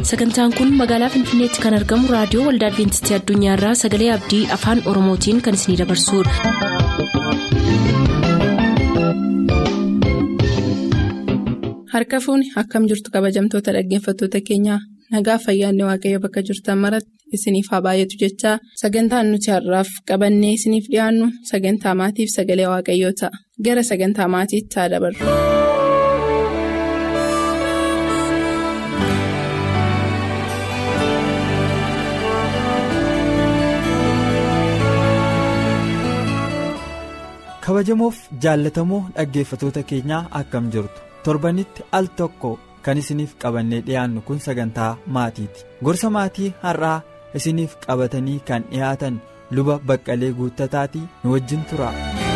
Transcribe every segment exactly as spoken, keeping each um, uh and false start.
Sagantaan kun magaalaa Finfinneetti kan argamu raadiyoo Waldaa Adwiintistii Addunyaarraa Sagalee Abdii Afaan Oromootiin kan isinidabarsudha. Harka fuuni akkam jirtu kabajamtoota dhaggeeffattoota keenyaa nagaa fayyaanne waaqayyo bakka jirtan maratti isiniif haa baay'atu jechaa sagantaan nuti har'aaf qabannee isiniif dhiyaannu sagantaa maatiif sagalee waaqayyoo ta'a gara sagantaa maatiitti haa dabarru. Kabajamoof jaallatamoo dhaggeeffattoota keenyaa akkam jirtu torbanitti al tokko kan isiniif qabannee dhiyaannu kun sagantaa maatiiti. Gorsa maatii har'aa isiniif qabatanii kan dhiyaatan luba Baqqalee Guuttataatii nu wajjin tura.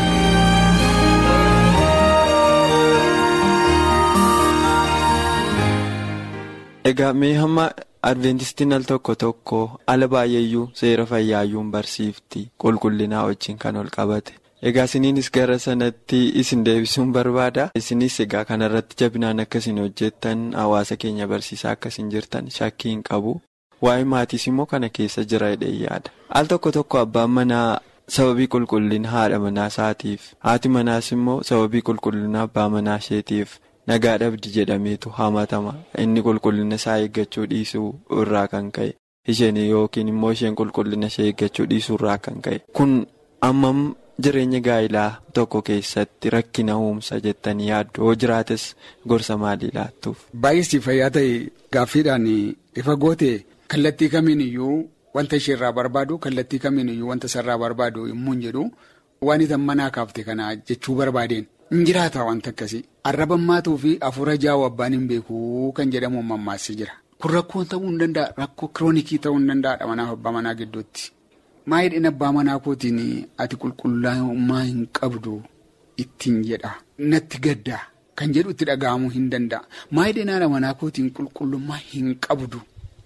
Egaa mee hamma Adventistiin al tokko tokko ala baay'eeyyuu seera fayyaayyuun barsiifti qulqullinaa wajjin kan ol qabate. Egaa isiniinis gara sanatti isin deebisuun barbaada. Isinis egaa kanarratti jabinaan akkasiin hojjettan hawaasa keenya barsiisaa akkasiin jirtan shakkii hin qabu. Waa'ee maatiis immoo kana keessa jira jedhee yaada. Al tokko tokko abbaan manaa sababii qulqullina haadha manaa isaatiif haati manaas immoo sababii qulqullina abbaa manaa isheetiif nagaa dhabdi jedhameetu hamatama. Inni qulqullina isaa eeggachuu dhiisuu irraa kan ka'e isheen yookiin immoo isheen qulqullina ishee eeggachuu dhiisuu irraa kan ka'e kun ammam jireenya gaa'ilaa tokko keessatti rakkina uumsa jettanii yaaddu hoo jiraates gorsa maalii laattuuf? Baay'ee fayyaa ta'e gaaffiidhaan ifa goote kallattii kamiin iyyuu wanta isheerraa barbaadu kallattii kamiin iyyuu wanta sarraa barbaadu yommuu jedhu waan itti manaa kaafte kana jechuu barbaadeen hin jiraata wanta akkasii arraba maatuu fi hafuura jaa'u abbaan hin beeku kan jedhamu mammaassi jira. Kun rakkoo ta'uu hin danda'a rakkoo kiroonikii ta'uu hin danda'a manaaf abbaa manaa gidduutti. Maayidhaan abbaa manaa kootiin ati qulqullaa'ummaa hin qabdu ittiin jedha natti gaddaa kan jedhu itti dhaga'amuu hin danda'a. Maayidhaan haadha manaa kootiin qulqullummaa hin qabdu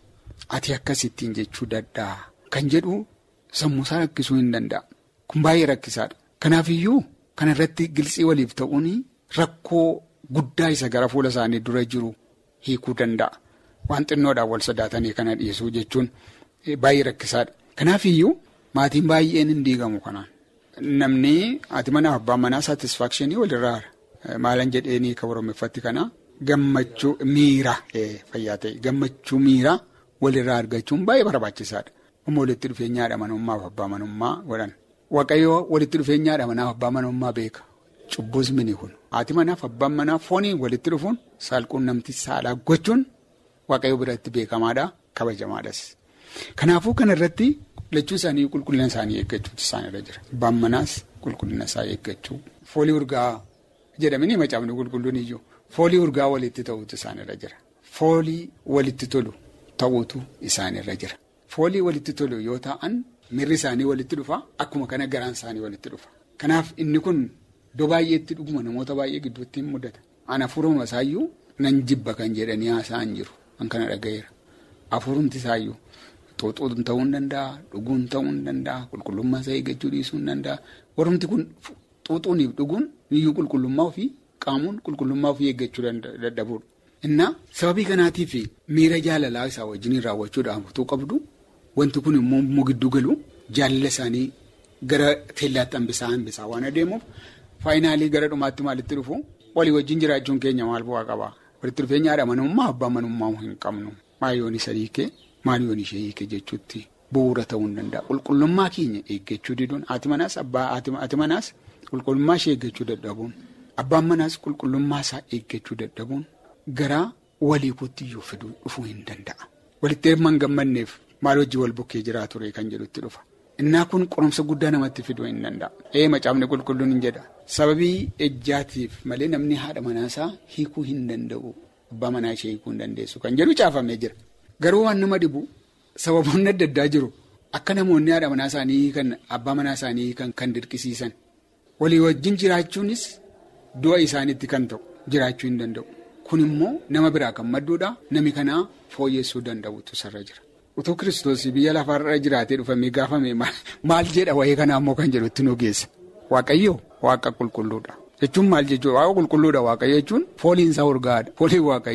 ati akkasittiin jechuu daddaa kan jedhu sammuusaa rakkisuu hin danda'a. Kun baay'ee rakkisaadha. Kanaafiyyuu kanarratti gilsii waliif ta'uun rakkoo guddaa isa gara fuula isaanii dura jiru hiikuu danda'a. Waan xinnoodhaan wal sodaatanii kana dhiyeessuu jechuun baay'ee rakkisaadha. Kanaafiyyuu maatiin baay'een hin diigamu kanaan namni haati manaa abbaan manaa saatisfaakshinii walirraa maalan jedheenii kan Oromooffatti kana gammachuu miira fayyaa ta'e gammachuu miira walirraa argachuun baay'ee barbaachisaadha. Amma walitti dhufeenya haadha manummaa fi abbaa manummaa godhan waaqayyoo walitti dhufeenya haadha manaa fi abbaa manummaa beeka cubbuus mini kun haati manaa fi abbaan manaa foonii walitti dhufuun saalquun namti saalaa gochuun waaqayyoo biratti beekamaadha kabajamaadhas. Kanaafuu kanarratti lachuun isaanii qulqullina isaanii eeggachuutu isaanirra jira. Abbaan manaas qulqullina isaa eeggachuu. Foolii urgaa jedhamanii macaafni qulqulluun iyyuu foolii urgaa walitti ta'uutu isaanirra jira. Foolii walitti tolu ta'uutu isaanirra jira. Foolii walitti tolu yoo ta'an mirri isaanii walitti dhufa akkuma kana garaan isaanii walitti dhufa. Kanaaf inni kun iddoo baay'eetti dhuguma namoota baay'ee gidduutti hin mudata. An hafuuruma isaayyuu nan jibba kan jedhanii haasa'an jiru. An kana dhaga'eera. Hafuurumti isaayyuu. Xooxoon ta'uu hin danda'a, dhuguun ta'uu hin danda'a, qulqullummaa isaa eeggachuu dhiisuu hin danda'a. Warrumti kun xuuxuuniif dhuguun iyyuu qulqullummaa ofii qaamuun qulqullummaa ofii eeggachuu dadhabuudha. Innaa sababii kanaatiif miira jaalalaa isaa wajjin raawwachuudhaaf utuu qabdu wanti kun immoo gidduu galu jaalala isaanii gara teellaatti hambisaa hambisaa waan adeemuuf faayinaalii gara dhumaatti maalitti dhufu walii wajjin jiraachuun keenya maal bu'aa qaba. Walitti dhufeenya haadha manummaa abbaa manummaa hin qabnu maayyoon isa hiike. Maaliyoon ishee hiike jechuutti bu'uura ta'uu hin danda'a. Qulqullummaa keenya eeggachuu diduun haati manaas abbaa haati manaas qulqullummaa ishee eeggachuu dadhabuun abbaan manaas qulqullummaa isaa eeggachuu dadhabuun gara walii kootti iyyuu fiduu dhufuu hin danda'a. Walitti hirma hin gammanneef maal hojii wal bukkee jiraa ture kan jedhutti dhufa. Innaa kun qoromsa guddaa namatti fiduu hin danda'a. Ee macaafni qulqulluun hin jedha. Sababii ejjaatiif malee namni haadha manaasaa hiikuu hin danda'u abbaa manaa ishee hiikuu hin dandeessu kan jedhu caafamee jira. Garuu waan nama dhibu sababoonni adda addaa jiru akka namoonni haadha manaa isaanii kan abbaa manaa isaanii kan kan dirqisiisan walii wajjin jiraachuunis du'a isaaniitti kan ta'u jiraachuu hin danda'u. Kun immoo nama biraa kan madduudha nami kanaa fooyyessuu danda'utu sarara jira. Utuu Kiristoos biyya lafaarra jiraatee dhufamee gaafame maal jedha wayii kanaa immoo kan jedhutti nu geessa. Waaqayyoo waaqa qulqulluudha jechuun maal jechuudha waaqa qulqulluudha waaqayyo jechuun fooliinsaa urgaadha foolii waaqayyoo.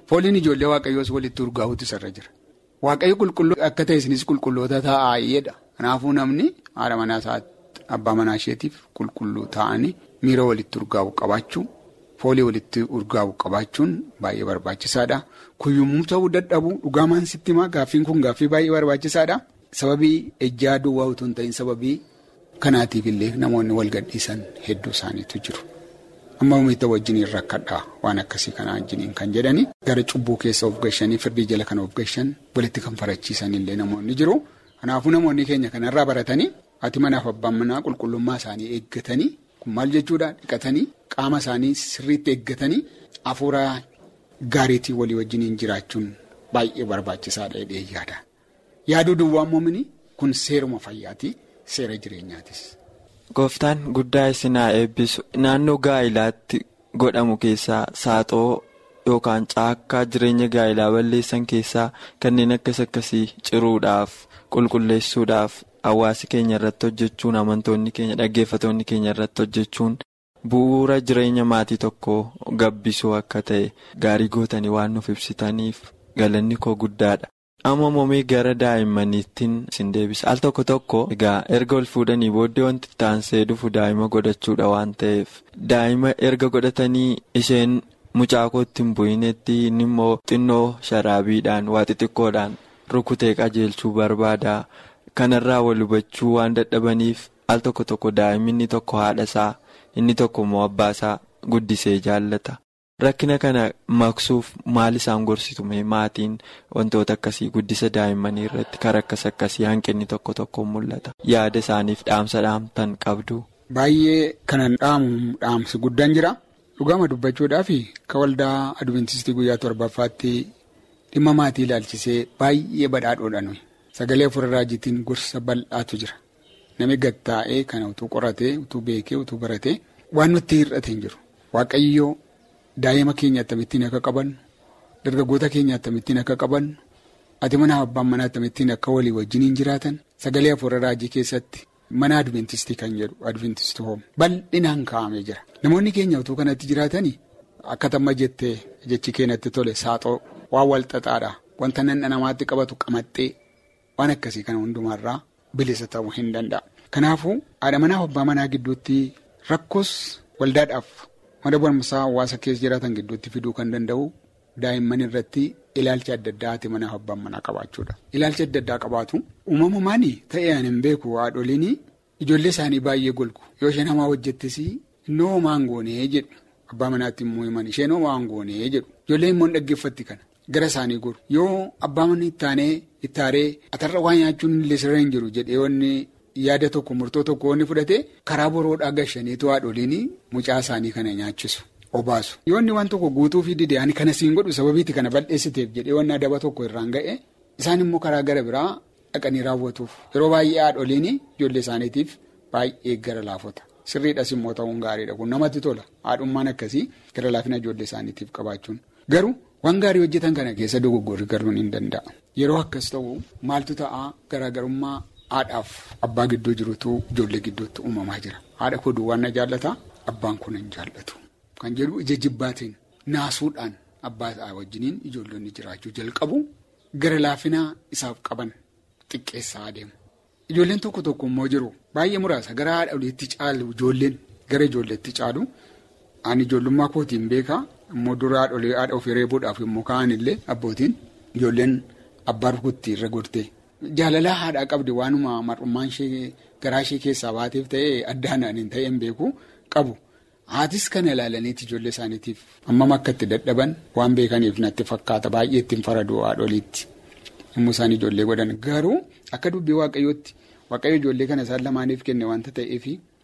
Fooliin ijoollee waaqayyoos walitti urgaa'uutu isarra jira. Waaqayyo qulqulluu akka ta'e isinis qulqulloota taa'aayedha. Kanaafuu namni haadha manaa isaatti abbaa manaa isheetiif qulqulluu ta'anii miira walitti urgaa'u qabaachuu foolii walitti urgaa'u qabaachuun baay'ee barbaachisaadha. Kun yommuu ta'uu dadhabu dhugaamaan sitti himaa gaaffiin kun gaaffii baay'ee barbaachisaadha. Sababii ejjaa duwwaa utuu hin ta'in sababii kanaatiif illee namoonni wal gadhiisan hedduu isaaniitu jiru. Amma uummata wajjiniin rakkadhaa waan akkasii kanaa wajjiniin kan jedhani gara cubbuu keessa of gashanii firdii jala kan of gashan walitti kan farachiisan illee namoonni jiru. Kanaafuu namoonni keenya kanarraa baratanii haati manaaf abbaan manaa qulqullummaa isaanii eeggatanii kun maal jechuudha dhiqatanii qaama isaanii sirriitti eeggatanii hafuura gaariitii walii wajjiniin jiraachuun baay'ee barbaachisaadha jedhee yaada. Yaaduu duwwaa moomini kun seeruma fayyaati seera jireenyaatis. Gooftaan guddaa isin haa eebbisu. Naannoo gaa'ilaatti godhamu keessaa saaxoo yookaan caakkaa jireenya gaa'ilaa balleessan keessaa kanneen akkas akkasii ciruudhaaf qulqulleessuudhaaf hawaasi keenya irratti hojjechuun amantoonni keenya dhaggeeffatoonni keenya irratti hojjechuun bu'uura jireenya maatii tokkoo gabbisuu akka ta'e gaarii gootanii waan nuuf ibsitaniif galanni koo guddaadha. Amma moomii gara daa'immaniittiin isin deebisa. Al tokko tokko egaa erga ol fuudhanii booddee wanti taansee dhufu daa'ima godhachuudha waan ta'eef daa'ima erga godhatanii isheen mucaa kootti hin bu'inetti inni immoo xinnoo sharaabiidhaan waa xixiqqoodhaan rukutee qajeelchuu barbaada. Kanarraa wal hubachuu waan dadhabaniif al tokko tokko daa'imni inni tokko haadhasaa inni tokko immoo abbaasaa guddisee jaallata. Rakkina kana maqsuuf maal isaan gorsitu maatiin wantoota akkasii guddisa daa'immanii irratti karaa akkas akkasii hanqinni tokko tokko mul'ata. Yaada isaaniif dhaamsa dhaamtan qabdu. Baay'ee kanan dhaamu dhaamsi guddaan jira. Dhugaama dubbachuudhaaf ka waldaa Adventistii guyyaa torbaffaatti dhimma maatii ilaalchisee baay'ee badhaadhoodhaan sagalee afuura raajitiin gorsa bal'aatu jira. Namni gattaa'ee kana utuu qoratee utuu beekee utuu baratee waan nutti hir'ate hin jiru. Waaqayyoo. Daa'ima keenya akkamittiin akka qabannu dargaggoota keenya akkamittiin akka qabannu ati mana abbaan manaa akkamittiin akka walii wajjiniin jiraatan sagalee afuura raajii keessatti mana adventistii kan jedhu adventistii hoom bal'inaan kaa'amee jira. Namoonni keenya utuu kanatti jiraatanii akka tamma jettee jechi keenyatti tole saaxoo waan wal xaxaadha wanta nanna namaatti qabatu qamaxxee waan akkasii kana hundumaarraa bilisa ta'uu hin danda'a. Kanaafuu haadha manaa abbaa manaa gidduutti rakkoos waldaadhaaf. Mana barumsaa hawaasa keessa jiraatan gidduutti fiduu kan danda'u daa'imman irratti ilaalcha adda addaa haati manaa abbaan manaa qabaachuudha. Ilaalcha adda addaa qabaatu uumamumaan ta'ee ani hin beeku haadholiin ijoollee isaanii baay'ee golgu yoo isheen hamaa hojjettis innoo homaan goonee jedhu abbaa manaatti immoo himan isheen homaan goonee jedhu ijoolleen immoo dhaggeeffatti kana gara isaanii goru yoo abbaa manni ittaanee ittaaree atarra waan nyaachuun illee sirra hin jiru jedhee wanni. Yaada tokko murtoo tokko inni fudhatee karaa boroodhaa gashaniitu haadholiin mucaa isaanii kana nyaachisu obaasu. Yoonni waan tokko guutuu fi didee ani kana siin godhu sababiitti kana bal'eessiteef jedhee waan adaba tokko irraan ga'e isaan immoo karaa gara biraa dhaqanii raawwatuuf yeroo baay'ee haadholiin ijoollee isaaniitiif baay'ee gara laafota. Sirriidhas immoo ta'uun gaariidha kun namatti tola haadhummaan akkasii gara laafina ijoollee isaaniitiif qabaachuun garuu waan gaarii hojjetan kana keessa dogoggorri galuun hin danda'a. Yeroo akkas ta'u maaltu ta'a garaagarummaa. Haadhaaf abbaa gidduu jirutu ijoollee gidduutti uumamaa jira. Haadha koo duwwaan na jaallata abbaan kun hin jaallatu. Kan jedhu ija jibbaatiin naasuudhaan abbaa isaa wajjiniin ijoollonni jiraachuu jalqabu gara laafinaa isaaf qaban xiqqeessaa adeemu. Ijoolleen tokko tokko immoo jiru baay'ee muraasa gara haadha oliitti caalu ijoolleen gara ijoolleetti caalu ani ijoollummaa kootiin beekaa immoo dura haadholee haadha ofii reebuudhaaf immoo ka'an illee abbootiin ijoolleen abbaa rukutti irra gortee. Jaalalaa haadhaa qabdi waanuma mar'ummaan ishee garaa ishee keessaa baateef ta'ee addaan hin ta'een beeku qabu. Haatis kana ilaalaniiti ijoollee isaaniitiif hammam akka itti dadhaban waan beekaniif natti fakkaata baay'ee ittiin faraduu haadholiitti. Yommuu isaan ijoollee godhan garuu akka dubbii waaqayyootti waaqayyo ijoollee kana isaan lamaaniif kenne waanta ta'eef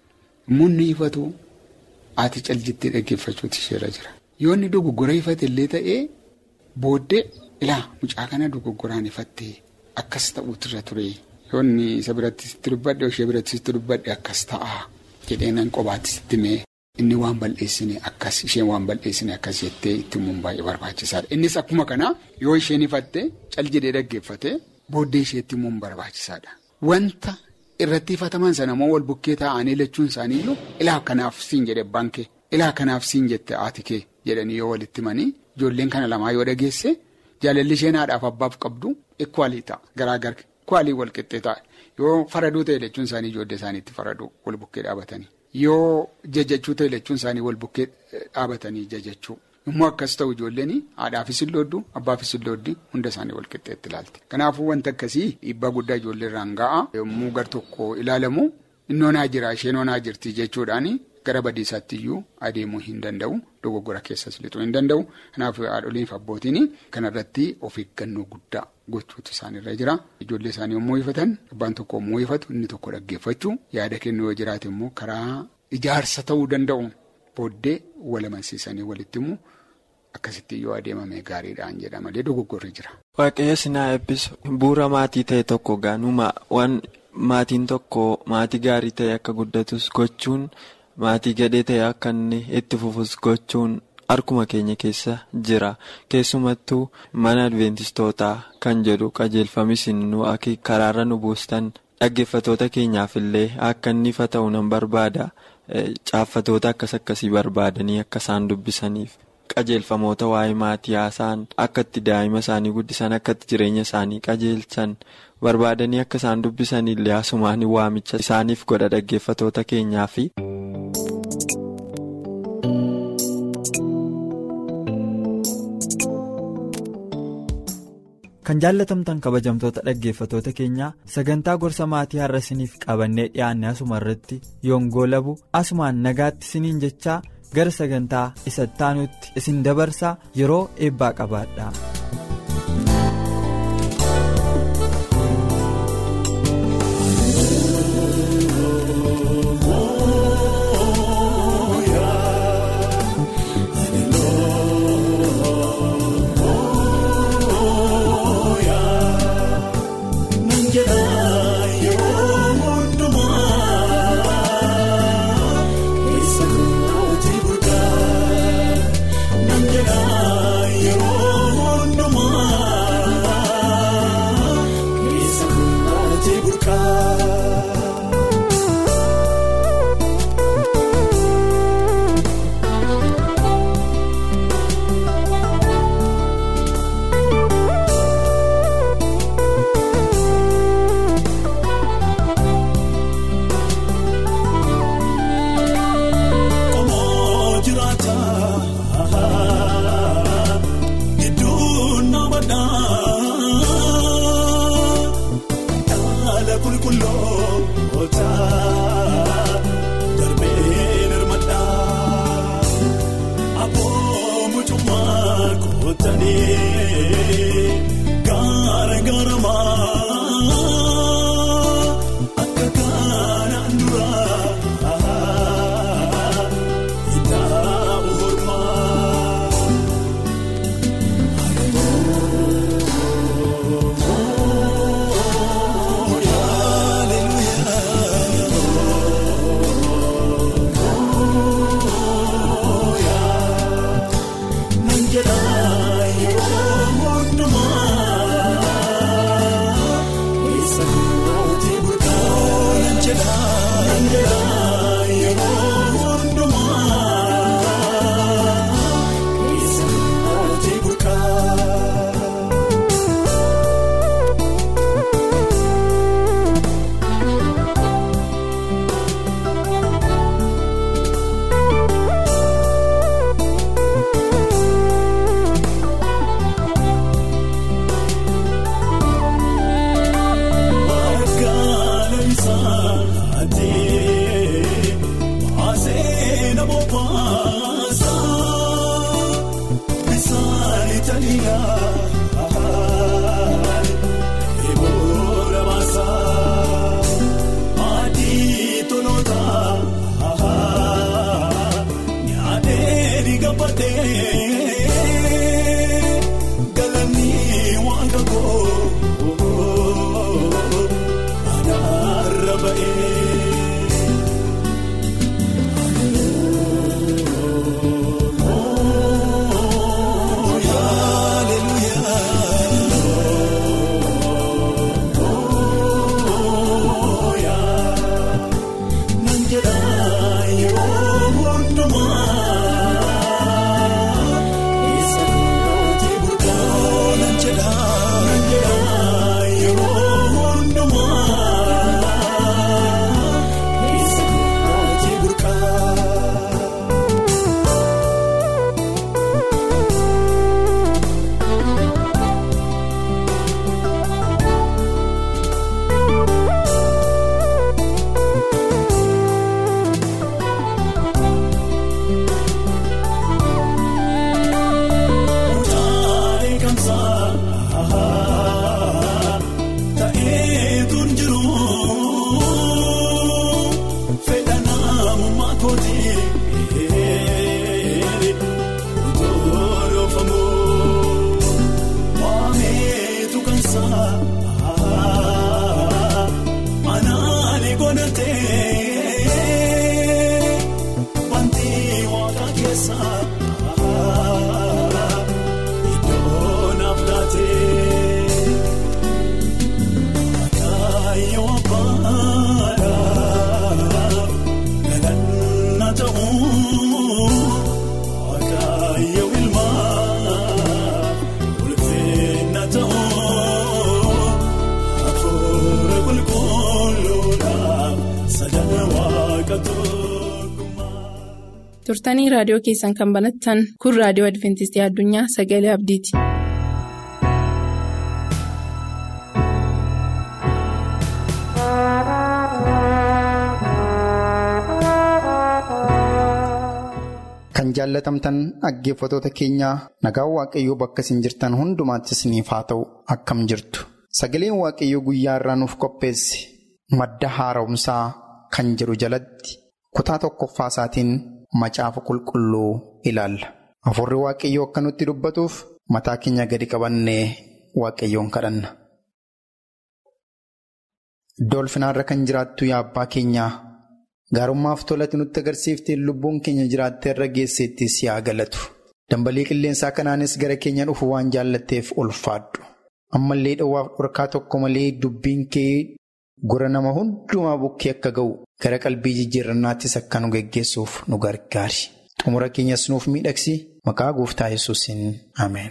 munni ifatu haati caljittee dhaggeeffachuuti isheerra jira. Yoonni dogoggora ifate illee ta'ee booddee ilaa mucaa kana dogoggoraan ifattee. Akkas ta'uutu irra ture yoonni isa biratti sitti dubbadhe ishee biratti sitti dubbadhe akkas ta'a jedheenan qobaatti sitti mee inni waan bal'eessine akkas isheen waan bal'eessine akkas jettee itti muun baay'ee barbaachisaadha. Innis akkuma kana yoo isheen ifatte cal jedhee dhaggeeffate booddee isheetti muun barbaachisaadha. Wanta irratti ifataman sana moo wal bukkee taa'anii lachuun isaaniiyyuu ilaa kanaaf siin jedhe abbaan kee ilaa kanaaf siin jette haati kee jedhanii yoo walitti himanii ijoolleen kana lamaa yoo dhageesse jaalalli isheen haadhaaf abbaaf qabdu ekwaalii ta'a garaagar ekwaalii wal qixxee ta'a yoo faraduu ta'e jechuun isaanii ijoollee isaaniitti faraduu wal bukkee dhaabatanii yoo jajachuu ta'e jechuun isaanii wal bukkee dhaabatanii jajachuu. Immoo akkas ta'u ijoolleen haadhaafis illooddu abbaafis illooddi hunda isaanii wal qixxeetti ilaalti. Kanaafuu wanta akkasii dhiibbaa guddaa ijoollee irraan ga'a. Yommuu gar tokko ilaalamu innoonaa jira isheenonaa jirti jechuudhaan gara badiisaatti iyyuu adeemuu hin danda'u. Dogoggora keessas lixuu hin danda'u. Kanaaf haadholiin fi abbootiin kanarratti of eeggannoo guddaa gochuutu isaanirra jira. Ijoollee isaanii yommuu ifatan abbaan tokko yommuu ifatu inni tokko dhaggeeffachuu yaada kennuu yoo jiraate immoo karaa ijaarsa ta'uu danda'u booddee wal amansiisanii walitti immoo. Akkasitti yoo adeemame gaariidhaan jedha malee dogoggorri jira. Waaqayyo sinaa eebbisu bu'uura maatii ta'e tokko gaanuma waan maatiin tokko maatii gaarii ta'e akka guddatus gochuun maatii gadhee ta'e akka inni itti fufus gochuun harkuma keenya keessa jira. Keessumattuu mana adventistootaa kan jedhu qajeelfamis nu akka karaarra nu buustan dhaggeeffatoota keenyaaf illee akka inni ifa ta'u nan barbaada. Caaffatoota akkas akkasii barbaadanii akka isaan dubbisaniif. Qajeelfamoota waa'ee maatii haasaan akka itti daa'ima isaanii guddisan akka itti jireenya isaanii qajeelchan barbaadanii akka isaan dubbisan illee asumaan waamicha isaaniif godha dhaggeeffatoota keenyaafi. Kan jaallatamtan kabajamtoota dhaggeeffatoota keenyaa sagantaa gorsa maatii har'a isiniif qabannee dhiyaanne asuma irratti yoon goolabu asumaan nagaatti isiniin jechaa. Gara sagantaa isa taanutti isin dabarsaa yeroo eebbaa qabaadha. Nanjala yoo hundumaa. keessaa anaani godhatee wanti waaqa keessaa iddoo naaf laatee waaqayyo abbaadhaaf galanna ta'uu waaqayyo ilmaaf ulfina ta'uu hafuura qulqulluudhaaf sadan waaqa tokkummaa. Turtanii raadiyoo keessan kan banattan kun raadiyoo Adventistii Addunyaa Sagalee Abdiiti. Kan jaallatamtan dhaggeeffatoota keenyaa nagaan waaqayyoo bakka isin jirtan hundumaatti isiniif haa ta'u akkam jirtu. Sagaleen waaqayyoo guyyaa irraa nuuf qopheesse madda haaromsaa kan jedhu jalatti kutaa tokkoffaa isaatiin macaafa qulqulluu ilaalla. Hafuurri waaqayyoo akka nutti dubbatuuf mataa keenya gadi qabannee waaqayyoon kadhanna. Iddoo ulfinaarra kan jiraattu yaa abbaa keenyaa. Gaarummaaf tolatti nutti agarsiiftee lubbuun keenya jiraattee irra geesseetti si haa galatu. Dambalii qilleensaa kanaanis gara keenya dhufu waan jaallatteef ulfaadhu. Ammallee dhowwaaf dhorkaa tokko malee dubbiin kee gura nama hundumaa bukkee akka ga'u gara qalbii jijjiirrannaattis akka nu geggeessuuf nu gargaari. Xumura keenyas nuuf miidhagsi maqaa gooftaa Yesuusiin ameen.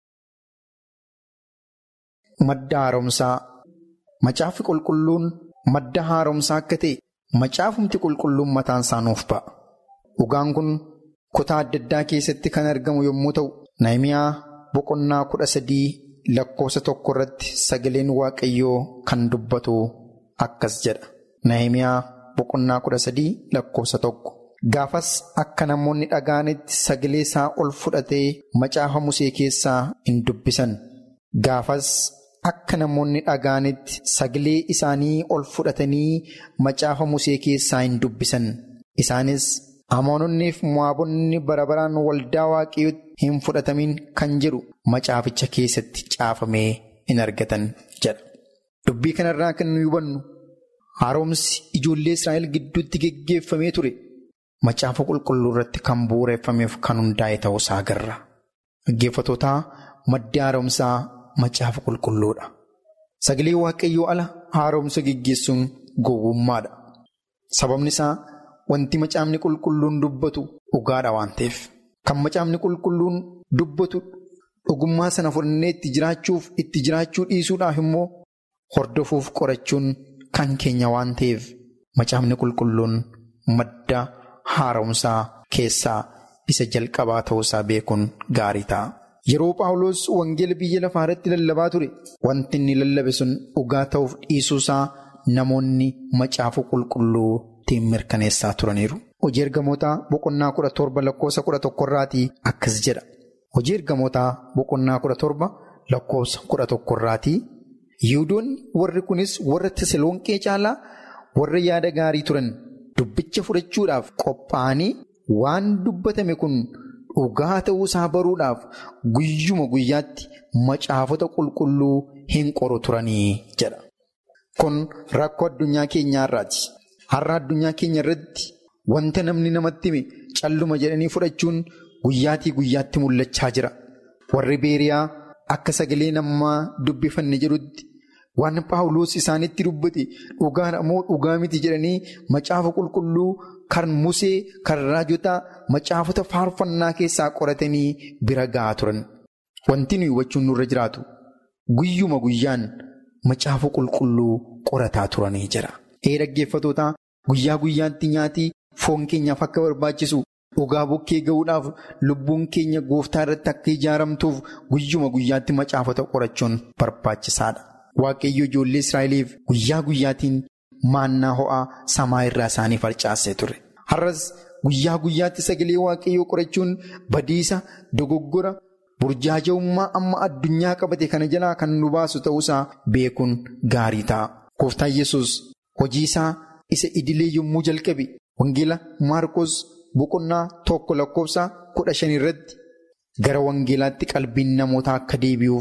Madda haaromsaa. Macaafi qulqulluun madda haaromsaa akka ta'e. Macaafumti qulqulluun mataan isaa nuuf ba'a. Dhugaan kun kutaa adda addaa keessatti kan argamu yommuu ta'u, Nahimiyaa boqonnaa kudha sadii lakkoofsa tokko irratti sagaleen waaqayyoo kan dubbatu akkas jedha. Nahimiyaa boqonnaa kudha sadii lakkoofsa tokko. Gaafas akka namoonni dhaga'anitti sagalee isaa ol fudhatee macaafa Musee keessaa hin dubbisan. Gaafas. Akka namoonni dhaga'anitti sagalee isaanii ol fudhatanii macaafa Musee keessaa hin dubbisan. Isaanis Amoononnii fi Mo'aabonni bara baraan waldaa waaqayyootti hin fudhatamin kan jedhu macaaficha keessatti caafamee hin argatan jedha. Dubbii kanarraa kan nuyi hubannu haaromsi ijoollee Israa'el gidduutti geggeeffamee ture macaafa qulqulluu irratti kan bu'uureffameef kan hundaa'e ta'uusaa agarra. Dhaggeeffatootaa maddi haaromsaa. Macaafa qulqulluudha. Sagalee waaqayyoo ala haaromsa geggeessuun gowwummaadha. Sababni isaa wanti macaafni qulqulluun dubbatu dhugaadha waan ta'eef. Kan macaafni qulqulluun dubbatu dhugummaa sana fudhannee itti jiraachuuf itti jiraachuu dhiisuudhaaf immoo hordofuuf qorachuun kan keenya waan ta'eef macaafni qulqulluun madda haaromsaa keessaa isa jalqabaa ta'uusaa beekuun gaarii ta'a. Yeroo Phaawulos wangeela biyya lafaa irratti lallabaa ture wanti inni lallabe sun dhugaa ta'uuf dhiisuusaa namoonni macaafa qulqulluutiin mirkaneessaa turaniiru. Hojii ergamootaa boqonnaa kudha torba lakkoofsa kudha tokko irraatii akkas jedha. Hojii ergamootaa boqonnaa kudha torba lakkoofsa kudha tokko irraatii Yihuudoonni warri kunis warra Tesaloniqee caalaa warra yaada gaarii turan dubbicha fudhachuudhaaf qophaa'anii waan dubbatame kun. Dhugaa ta'uusaa baruudhaaf guyyuma guyyaatti macaafota qulqulluu hin qoru turanii jedha. Kun rakkoo addunyaa keenyaa irraati. Har'a addunyaa keenya irratti wanta namni namatti hime calluma jedhanii fudhachuun guyyaatii guyyaatti mul'achaa jira. Warri Beeriyaa akka sagalee namaa dubbifanne jedhutti waan Phaawulos isaanitti dubbate dhugaadha moo dhugaa miti jedhanii macaafa qulqulluu kan Musee kan raajotaa macaafota faarfannaa keessaa qoratanii bira ga'aa turan. Wanti nuyi hubachuun nurra jiraatu guyyuma guyyaan macaafa qulqulluu qorataa turanii jira. Ee dhaggeeffatootaa guyyaa guyyaatti nyaati foon keenyaaf akka barbaachisu dhugaa bukkee ga'uudhaaf lubbuun keenya gooftaa irratti akka ijaaramtuuf guyyuma guyyaatti macaafota qorachuun barbaachisaadha. Waaqayyo ijoollee Israa'eliif guyyaa guyyaatiin maannaa ho'aa samaa irraa isaanii farcaasee ture. Har'as guyyaa guyyaatti sagalee waaqayyoo qorachuun badiisa dogoggora burjaaja'ummaa amma addunyaa qabate kana jalaa kan nu baasu ta'uusaa beekuun gaarii ta'a. Gooftaan Yesuus hojii isaa isa idilee yommuu jalqabe wangeela Maarqos boqonnaa tokko lakkoofsa kudha shan irratti gara wangeelaatti qalbiin namootaa akka deebi'uuf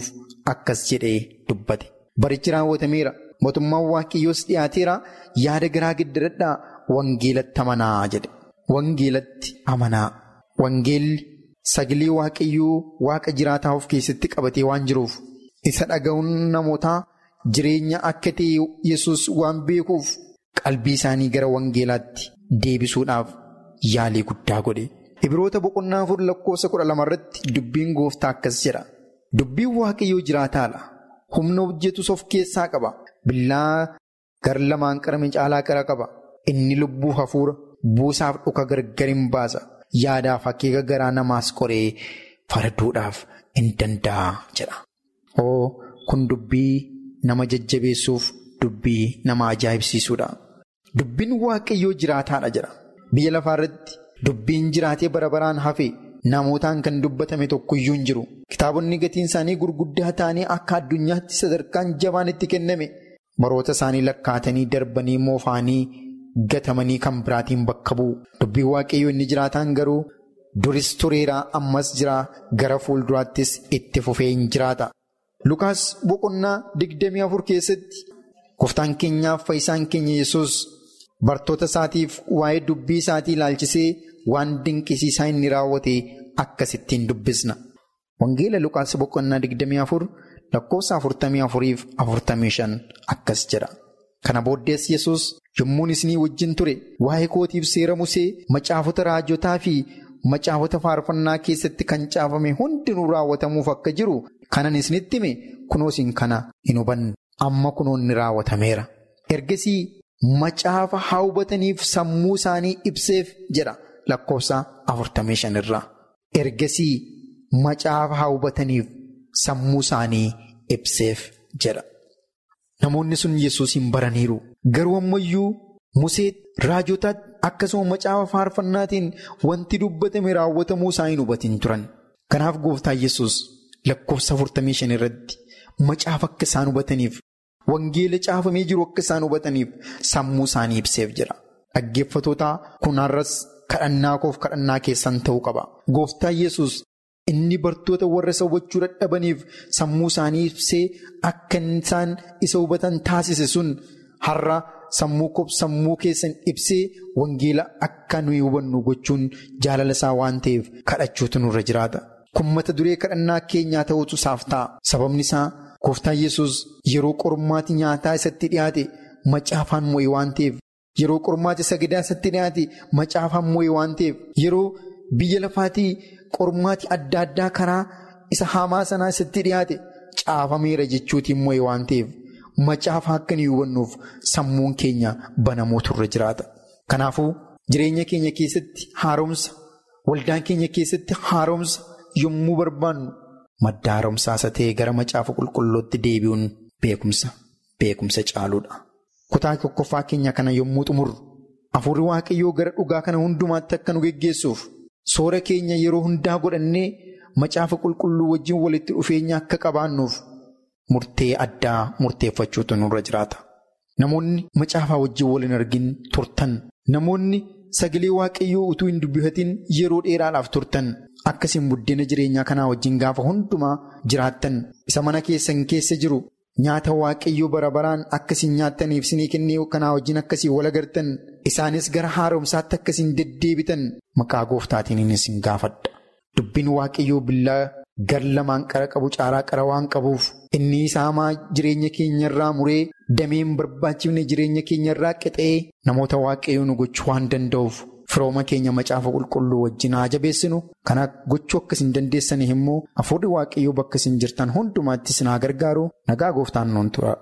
akkas jedhee dubbate. Barichi raawwatameera. Mootummaan Waaqayyoos dhiyaateera. Yaada garaa giddiradhaa wangeelatti amanaa jedhe. Wangeelatti amanaa. Wangeelli sagalee Waaqayyoo Waaqa jiraataa of keessatti qabatee waan jiruuf isa dhaga'uun namootaa jireenya akka ta'e Yesuus waan beekuuf qalbii isaanii gara wangeelaatti deebisuudhaaf yaalii guddaa godhe. Ibroota boqonnaa afur lakkoofsa kudha lama irratti dubbiin gooftaa akkas jedha. Dubbiin Waaqayyoo jiraataadha. Humna hojjetus of keessaa qaba. Billaa gara lamaan qarame caalaa qara qaba. Inni lubbuu hafuura buusaaf dhuka gargar hin baasa. Yaadaaf akeeka garaa namaas qoree farduudhaaf hin danda'a jedha. Oo kun dubbii nama jajjabeessuuf dubbii nama ajaa'ibsiisuudha. Dubbiin Waaqayyoo jiraataadha jedha. Biyya lafaa irratti dubbiin jiraatee bara baraan hafe namootaan kan dubbatame tokkoyyuu hin jiru. Kitaabonni gatiin isaanii gurguddaa ta'anii akka addunyaatti sadarkaan jabaan itti kenname baroota isaanii lakkaatanii darbanii moofaanii gatamanii kan biraatiin bakka bu'u. Dubbiin Waaqayyoo inni jiraataan garuu duris tureeraa ammas jira gara fuulduraattis itti fufee hin jiraata. Lukaas boqonnaa digdamii afur keessatti gooftaan keenyaaf fayyisaan keenya Yesuus bartoota isaatiif waa'ee dubbii isaatii ilaalchisee waan dinqisiisaa inni raawwate akkasittiin dubbisna. Wangeela Lukaas boqonnaa digdamii afur lakkoofsa afurtamii afuriif afurtamii shan akkas jedha. Kana booddees Yesuus yommuun isinii wajjin ture waa'ee kootiif seera Musee macaafota raajotaa fi macaafota faarfannaa keessatti kan caafame hundinuu raawwatamuuf akka jiru kanan isinitti hime kunoo isin kana hin hubanne amma kunoo inni raawwatameera. Ergasii macaafa haa hubataniif sammuu isaanii ibseef jedha lakkoofsa afurtamii shan irraa. Ergasii macaafa haa hubataniif sammuu isaanii ibseef jedha. Namoonni sun Yesuusin baraniiru. Garuu ammayyuu Musee raajotaatti akkasuma macaafa faarfannaatiin wanti dubbatame raawwatamuu isaa hin hubatin turan. Kanaaf gooftaa Yesuus lakkoofsa afurtamii shan irratti macaafa akka isaan hubataniif wangeela caafamee jiru akka isaan hubataniif sammuu isaanii ibseef jira. Dhaggeeffattoota kun har'as kadhannaa koof kadhannaa keessan ta'uu qaba. Gooftaa Yesuus inni bartoota warra isa hubachuu dadhabaniif sammuu isaanii ibsee akka isaan isa hubatan taasise sun har'a sammuu koof sammuu keessan ibsee wangeela akka nuyi hubannu gochuun jaalala isaa waan ta'eef kadhachuutu nurra jiraata. Kun mata duree kadhannaa keenyaa ta'uutu isaaf ta'a. Sababni isaa gooftaa Yesuus yeroo qormaati nyaataa isatti dhiyaate macaafaan mo'e waan ta'eef, yeroo qormaati sagadaa isatti dhiyaate macaafaan mo'e waan ta'eef, yeroo biyya lafaatii qormaati adda addaa karaa isa hamaa sanaa isatti dhiyaate caafameera jechuutiin mo'e waan ta'eef macaafa akka nuyi hubannuuf sammuun keenya banamuutu irra jiraata. Kanaafuu jireenya keenya keessatti haaromsa, waldaa keenya keessatti haaromsa yommuu barbaannu madda haaromsaa isa ta'e gara macaafa qulqulluutti deebi'uun beekumsa beekumsa caaluudha. Kutaa tokkoffaa keenya kana yommuu xumurru hafuurri Waaqayyoo gara dhugaa kana hundumaatti akka nu geggeessuuf soora keenya yeroo hundaa godhannee macaafa qulqulluu wajjin walitti dhufeenya akka qabaannuuf murtee addaa murteeffachuutu nurra jiraata. Namoonni macaafaa wajjin wal hin argin turtan, namoonni sagalee Waaqayyoo utuu hin dubbifatin yeroo dheeraadhaaf turtan, akkasiin buddeena jireenyaa kanaa wajjin gaafa hundumaa jiraattan, isa mana keessan keessa jiru nyaata Waaqayyoo bara baraan akkasiin nyaattaniif isinii kennee kanaa wajjin akkasiin wal agartan, isaanis gara haaromsaatti akkasiin deddeebitan maqaa gooftaatiin isin gaafadha. Dubbiin Waaqayyoo billaa gar lamaan qara qabu caalaa qara waan qabuuf inni isaamaa jireenya keenyarraa muree dameen barbaachifne jireenya keenyarraa qixee namoota Waaqayyoo nu gochuu waan danda'uuf firooma keenya macaafa qulqulluu wajjin haa jabeessinu. Kana gochuu akka isin dandeessaniif immoo hafuurri Waaqayyoo bakka isin jirtan hundumaatti isin haa gargaaru. Nagaa gooftaan nuun tura.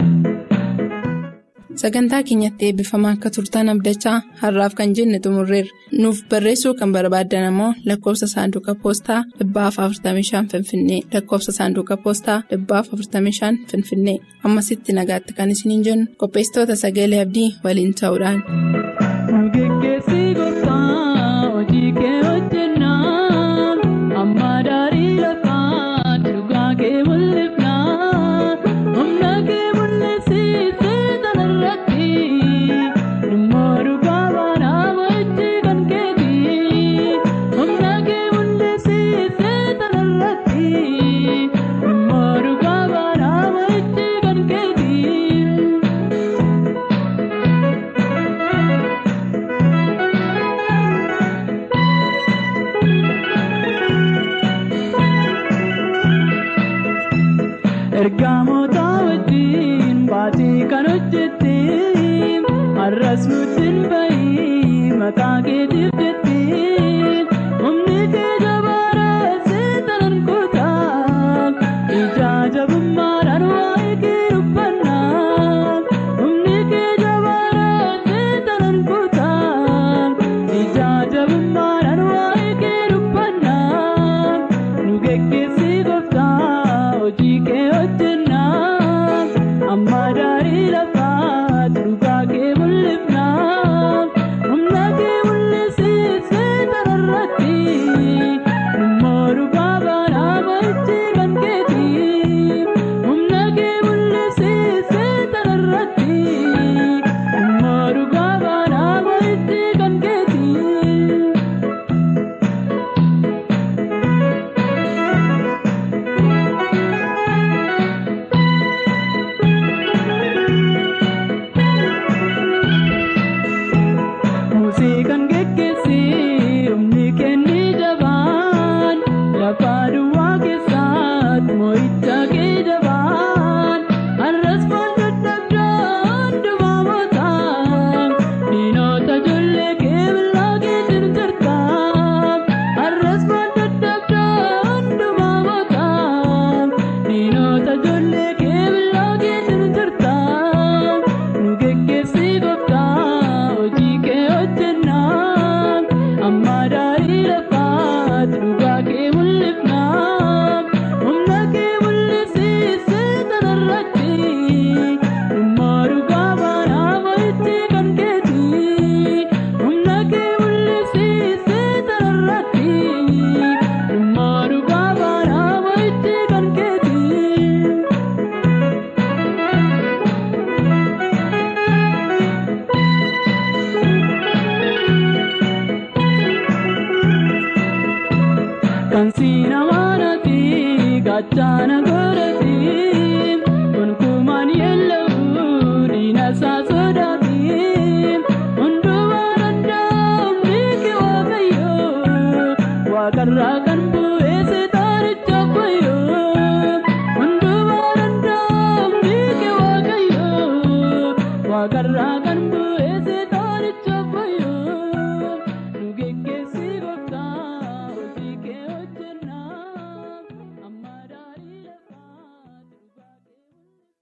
Sagantaa keenyatti eebbifamaa akka turtan abdachaa har'aaf kan jenne xumurreerra. Nuuf barreessuu kan barbaaddan immoo lakkoofsa saanduqa poostaa dhibbaaf afurtamii shan Finfinnee lakkoofsa saanduqa poostaa dhibbaaf afurtamii shan Finfinnee. Ammasitti nagaatti kan isiniin jennu qopheessitoota sagalee abdii waliin ta'uudhaan. Maruga ergamootaa wajjin baatee kan hojjette har'as nutti hin bahi maqaa keetiif jette humni kee jabaadha seetan kutaa ija jabummaadhaan waa'ee kee dubbannaa humni kee jabaadha seetan kutaa ija jabummaadhaan waa'ee kee dubbannaa nu geggeessi gooftaa hojii kee hojjennaa amma daarii lafaa dhugaa kee mul'ifnaa humna kee mul'isiisee tararratti immoo dhugaa baanaa ba'ichi kan keeti humna kee mul'isiisee tararratti immoo dhugaa baanaa ba'ichi kan keeti. Musii kan geggeessi humni kenni jabaan lafa duwwaa keessaatti moo'icha kee jabaan har'as foon dadhabdaan dubaabootaan diinota ijoollee kee billaa keetiin jirtaan har'as foon dadhabdaan dubaabootaan diinota ijoollee kee billaa keetiin jirtaan nu geggeessi gooftaa hojii kee hojjennaa amma daarii lafaatti dhugaa kee mul'ifnaa humna kee mul'isiisee tararratti immoo dhugaa baanaa ba'ichi kan keeti humna kee mul'isiisee tararratti immoo dhugaa baanaa ba'ichi kan keeti. Kan siin amaanati gaachana godhati gonkumaan yeella'u diina isaa sodaati hundumaa danda'amni kee waaqayyoo waaqarraa kan bu'ee seetaanicha fayyoo hundumaa danda'amni kee waaqayyoo waaqarraa kan